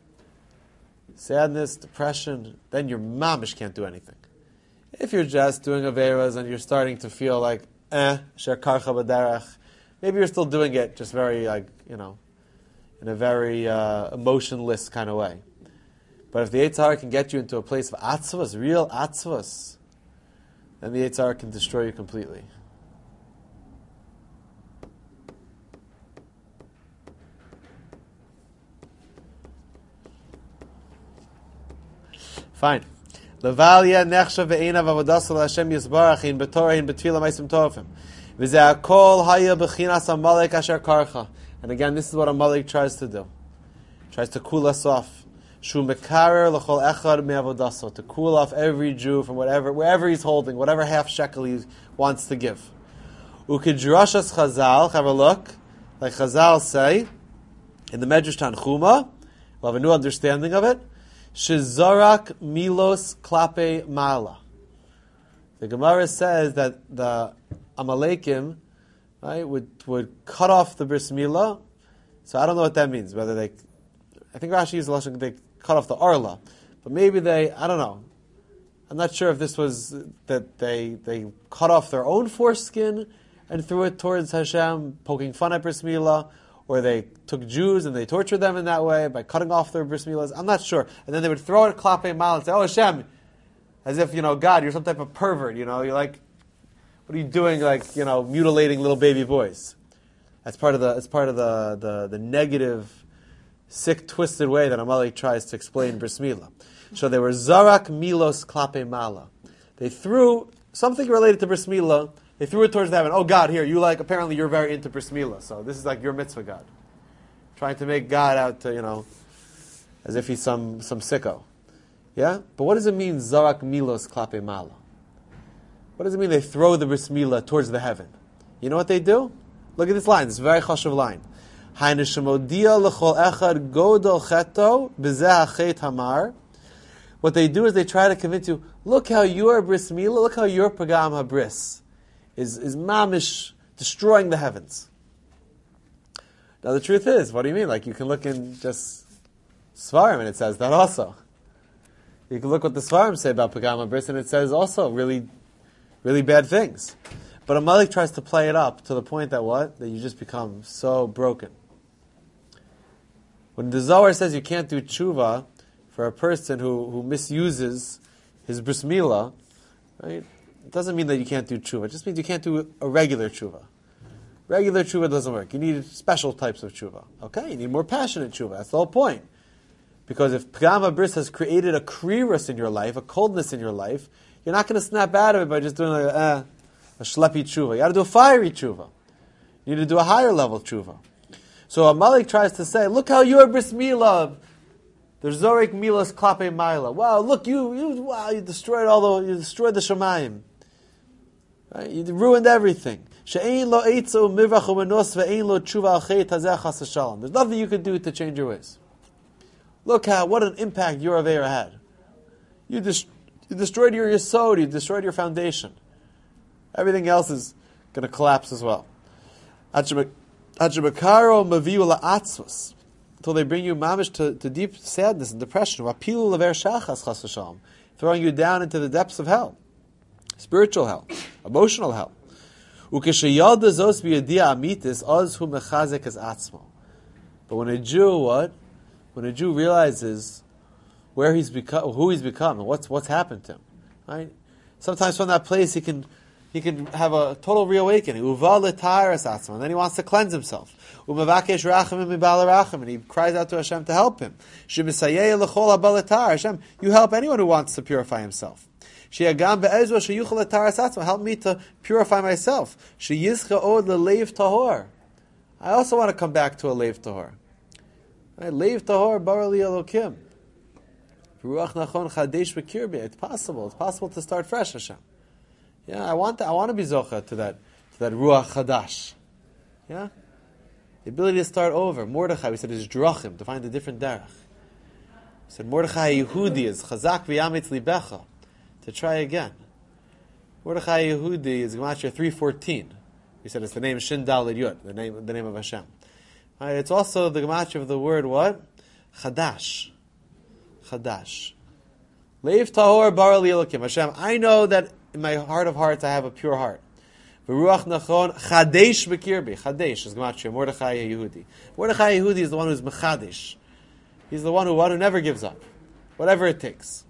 Sadness, depression, then your mamish can't do anything. If you're just doing Averas and you're starting to feel like, eh, sher karcha b'derech, maybe you're still doing it, just very, like, you know, in a very uh, emotionless kind of way. But if the Yetzer Hara can get you into a place of atzvos, real atzvos, then the Yetzer Hara can destroy you completely. Fine. Levalia nechsha ve'enav avodas Hashem yisbarach in betorah in betfila meisim tovim. V'zeh hakol haya b'chinas Amalek asher karcha. And again, this is what Amalek tries to do. Tries to cool us off. Shu mekarer l'chol echad me'avodaso. To cool off every Jew from whatever, wherever he's holding, whatever half shekel he wants to give. Ukidrashas Chazal, have a look, like Chazal say, in the Medrash Tanchuma, we'll have a new understanding of it. Shizarak milos klape mala. The Gemara says that the Amalekim, right, would would cut off the bris milah. So I don't know what that means. Whether they, I think Rashi used the lashon they cut off the arla, but maybe they, I don't know. I'm not sure if this was that they they cut off their own foreskin and threw it towards Hashem, poking fun at bris milah, or they took Jews and they tortured them in that way by cutting off their bris milahs. I'm not sure. And then they would throw it klape mal and say, "Oh Hashem," as if, you know, God, you're some type of pervert. You know, you're like, what are you doing? Like, you know, mutilating little baby boys. That's part of the. It's part of the the, the negative, sick, twisted way that Amalek tries to explain bris milah. So they were zarak milos klape mala. They threw something related to bris milah. They threw it towards the heaven. Oh God, here, you like, apparently you're very into bris milah, so this is like your mitzvah God. Trying to make God out to, you know, as if he's some, some sicko. Yeah? But what does it mean, zarak milos klape mala? What does it mean they throw the bris milah towards the heaven? You know what they do? Look at this line, this very chashuv line. Hayne shemodia l'chol echad godol cheto b'zeh hachet hamar. What they do is they try to convince you, look how your bris milah, look how your pagam habris is is mamish destroying the heavens. Now the truth is, what do you mean? Like, you can look in just Svarim and it says that also. You can look what the Svarim say about Pagam HaBris and it says also really, really bad things. But Amalek tries to play it up to the point that what? That you just become so broken. When the Zohar says you can't do tshuva for a person who, who misuses his bris milah, right? It doesn't mean that you can't do tshuva. It just means you can't do a regular tshuva. Regular tshuva doesn't work. You need special types of tshuva. Okay, you need more passionate tshuva. That's the whole point. Because if Pagam HaBris has created a kriras in your life, a coldness in your life, you're not going to snap out of it by just doing like uh, a shleppy tshuva. You got to do a fiery tshuva. You need to do a higher level tshuva. So Amalek tries to say, look how you're bris milah. There's Zorek Milas Klape Maila. Wow, look, you, you, wow, you destroyed all the, you destroyed the Shemayim. Right? You ruined everything. She'ein lo eitzu mivrach u'menos ve'ein lo tshuva al chet hazeh chas v'shalom. There's nothing you can do to change your ways. Look how, what an impact your Aveira had. You, dis- you destroyed your yesod, you destroyed your foundation. Everything else is going to collapse as well. Achibakaro maviu la'atzvus. Until they bring you mamish to, to deep sadness and depression. Wapilu lever shachas chas v'shalom. Throwing you down into the depths of hell. Spiritual hell. Emotional hell. Ukeshayalda zos b'yadia amitis oz hu mechazek es atzmo. But when a Jew, what? When a Jew realizes where he's become, who he's become, and what's what's happened to him, right? Sometimes from that place he can he can have a total reawakening. Uva l'tayras atzmo, and then he wants to cleanse himself. Umavakesh rachamim mibal racham, and he cries out to Hashem to help him. Shemisayei l'chol haba l'tar. Hashem, you help anyone who wants to purify himself. She'agam be'ezra sheyuchel l'taras atzmo, help me to purify myself. Sheyizcha od l'leiv tahor. I also want to come back to a leiv tahor. Right? Leiv tahor bar li elokim. Ruach nachon chadesh v'kirbi. It's possible. It's possible to start fresh, Hashem. Yeah, I want that. I want to be zocha to that to that ruach chadash. Yeah, the ability to start over. Mordechai, we said, is drachim, to find a different derech. We said Mordechai Yehudi is chazak v'yamitz libecha, to try again. Mordechai Yehudi is Gematria three fourteen. We said it's the name Shin Daled Yud, the name the name of Hashem. Right, it's also the Gematria of the word what? Chadash. Chadash. Leiv tahor bar li elokim. Hashem, I know that in my heart of hearts I have a pure heart. V'ruach nachon chadesh b'kirbi. Chadesh is Gematria, Mordechai Yehudi. Mordechai Yehudi is the one who's mechadesh. He's the one who, one who never gives up. Whatever it takes.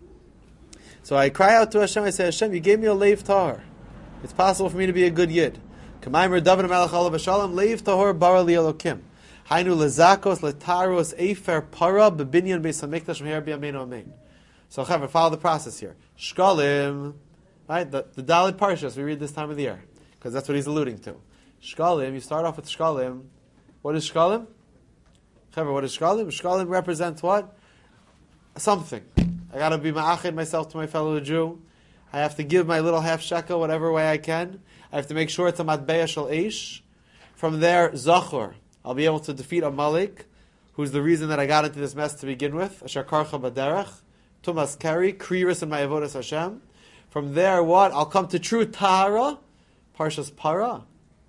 So I cry out to Hashem, I say, Hashem, you gave me a leiv tahor. It's possible for me to be a good yid. K'maymer David HaMelech alav v'shalom, leiv tahor bar li elokim. Hainu lezakos letaros efer para b'binyan beis hamikdash meher b'yameinu amen. So, Chaver, follow the process here. Shkalim, right? The, the Dalit Parshas we read this time of the year, because that's what he's alluding to. Shkalim, you start off with Shkalim. What is Shkalim? Chaver, what is Shkalim? Shkalim represents what? Something. I got to be ma'achid myself to my fellow Jew. I have to give my little half shekel whatever way I can. I have to make sure it's a matbeya shel eish. From there, Zachor. I'll be able to defeat Amalek, who's the reason that I got into this mess to begin with. Asher karcha baderech. Tumas Keri, Kriris, and my avodas Hashem. From there, what? I'll come to true Tahara, Parshas Para.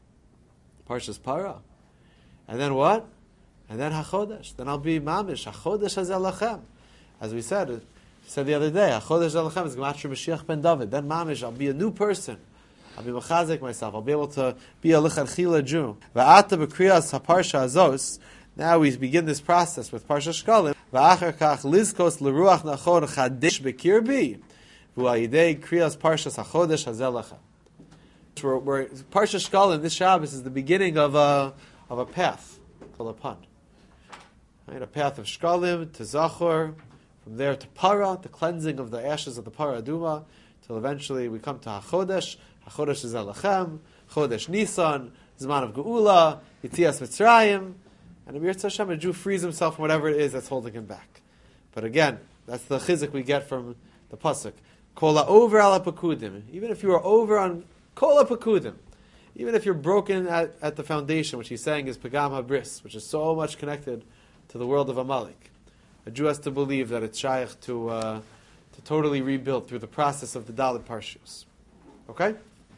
Parshas Para. And then what? And then HaChodesh. Then I'll be Mamish. HaChodesh Hazeh Lachem. As we said, we said the other day, HaChodesh Hazeh Lachem is Gematria Mashiach ben David. Then Mamish, I'll be a new person. I'll be Mechazik myself. I'll be able to be a Lichanchila Jew. Va'ata b'kriyas HaParsha Azos. Now we begin this process with Parsha Shkalim. V'achar kach lizkos l'ruach nachon chadesh b'kirbi v'ayidei kriyas Parshas HaChodesh Hazeh Lachem. We're Parsha Shkalim. This Shabbos is the beginning of a of a path called a pun. Right, a path of Shkalim to Zachor, from there to Para, the cleansing of the ashes of the Para Aduma, till eventually we come to HaChodesh. HaChodesh Hazeh Lachem, Chodesh Nisan, Zman of Geula, Yitzias Mitzrayim. And Amir Hashem, a Jew frees himself from whatever it is that's holding him back. But again, that's the chizik we get from the pasuk. Kola over ala pakudim. Even if you are over on kola pakudim, even if you're broken at, at the foundation, which he's saying is pagam habris, which is so much connected to the world of Amalek, a Jew has to believe that it's shaykh to uh, to totally rebuild through the process of the Dalit Parshas. Okay.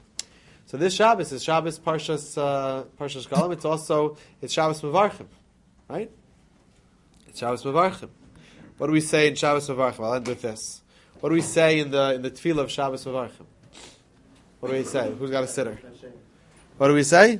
So this Shabbos is Shabbos Parshas uh, Parshas Shkalim. It's also it's Shabbos Mevarchim, right? It's Shabbos Mevarchim. What do we say in Shabbos Mevarchim? I'll end with this. What do we say in the in the Tefillah of Shabbos Mevarchim? What do we say? Who's got a sitter? What do we say?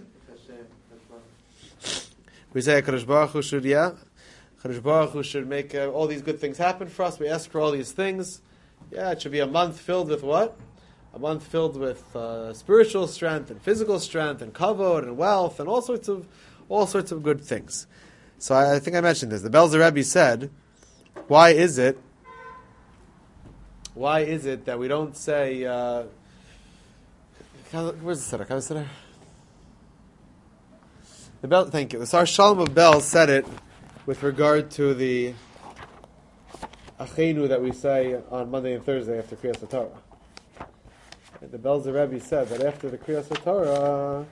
We say Kadosh Baruch Hu should yeah, Kadosh Baruch Hu should make uh, all these good things happen for us. We ask for all these things. Yeah, it should be a month filled with what? A month filled with uh, spiritual strength and physical strength and kavod and wealth and all sorts of all sorts of good things. So I, I think I mentioned this. The Belzer Rebbe said, "Why is it why is it that we don't say, uh, where's the Siddur? Can I sit there? The Bell, thank you. The Sar Shalom of Bell said it with regard to the Achenu that we say on Monday and Thursday after Kriyas HaTorah. The Belzer Rebbe said that after the Kriyas HaTorah,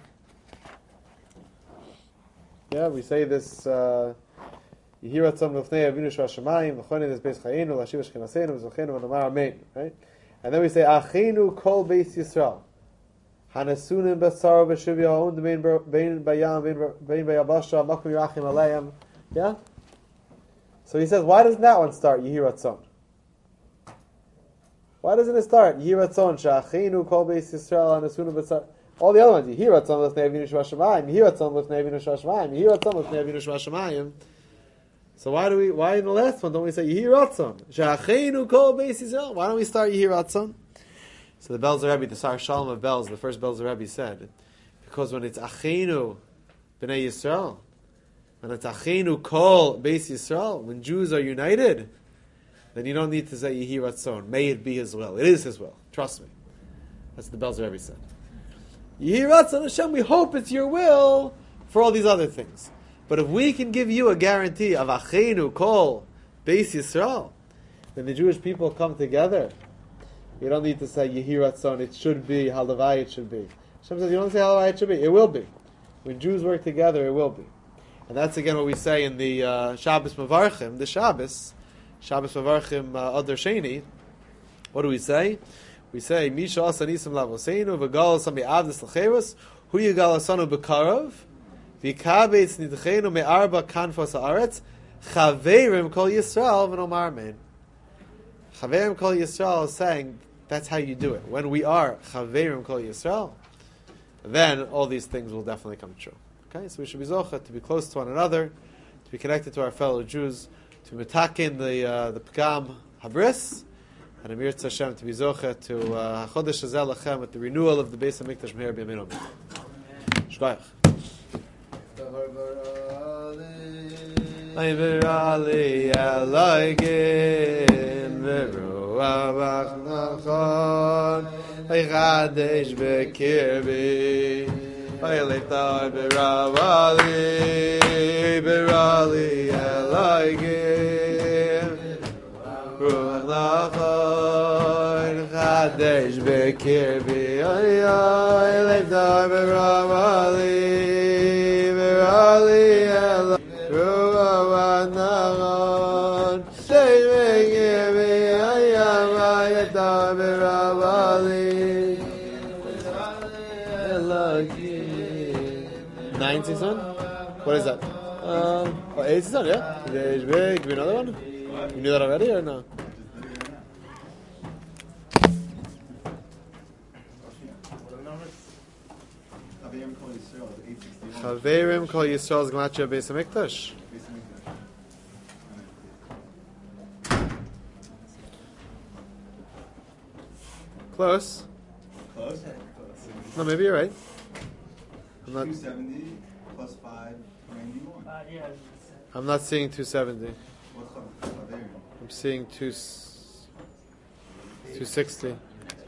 yeah, we say this, uh, Yehirat Tzon V'fnei Avinu Shvashamayim, V'chonin Es Beis Chayinu, L'Ashiv Shchenaseinu, V'zochenu V'nomar Amen, right? And then we say, Achenu Kol Beis Yisrael. Hanasunim Basar B'Shivya Ha'un Bein Bayam, Bein Bayabasha, Makum Yirachim Aleim. Yeah? So he says, why doesn't that one start, Yehirat Tzon? Why doesn't it start, Yehirat Tzon, Sha'achinu Kol Beis Yisrael, Hanasunim Basar... All the other ones, Yehirat Tzon L'Fnei Avinu Shvashamayim, Yehirat Tzon L'Fnei Avinu Shvashamayim, Yehirat Tzon L'Fnei Avinu Shvashamayim. So why do we? Why in the last one don't we say Yehirat Tzon? Sha'achenu Kol Beis Yisrael. Why don't we start Yehirat Tzon? So the Belzer Rebbe, the Sar Shalom of Bells, the first Belzer Rebbe said, because when it's Achenu B'nei Yisrael, when it's Achenu Kol Beis Yisrael, when Jews are united, then you don't need to say Yehirat Tzon. May it be His will. It is His will. Trust me. That's what the Belzer Rebbe said. Yehirat Tzon Hashem, we hope it's Your will for all these other things. But if we can give you a guarantee of Achenu Kol Beis Yisrael, then the Jewish people come together. You don't need to say Yehirat Tzon. It should be Halavai. It should be. Hashem says you don't say Halavai. It should be. It will be. When Jews work together, it will be. And that's again what we say in the uh, Shabbos Mavarchim. The Shabbos, Shabbos Mavarchim uh, Adar Sheni. What do we say? We say Misha Asa Nisim Lavoseinu V'Gal Sami Avdis L'Cheros Hu Yigal Asanu B'Karov V'Kabetz Nidchenu Me'arba Kanfos Haaretz Chaverim Kol Yisrael V'Nomar Amen. Chaverim Kol Yisrael is saying that's how you do it. When we are Chaverim Kol Yisrael, then all these things will definitely come true. Okay, so we should be zocha to be close to one another, to be connected to our fellow Jews, to mitakin the uh, the Pgam Habris, and Amir Tzashem to be zocha to Chodesh Hazel Lachem with the renewal of the Beis Hamikdash Meher B'Yamin Omer. Shkoyach. Ay virali Elohim v'ruach nachon ay chadesh b'kirbi ay leitar virali virali Elohim v'ruach nachon chadesh b'kirbi ay ay leitar virali virali Elohim Nine season? What is that? Um, oh, eight season, yeah? Is big. Give me another one? You knew that already or no? Chaverim Kol Yisrael is Gmatcha Beis HaMikdash. Close. Close? No, maybe you're right. I'm not, two seventy plus five ninety-one. Uh, yeah. I'm not seeing two seventy. What's up? Oh, there you go. I'm seeing two, two sixty.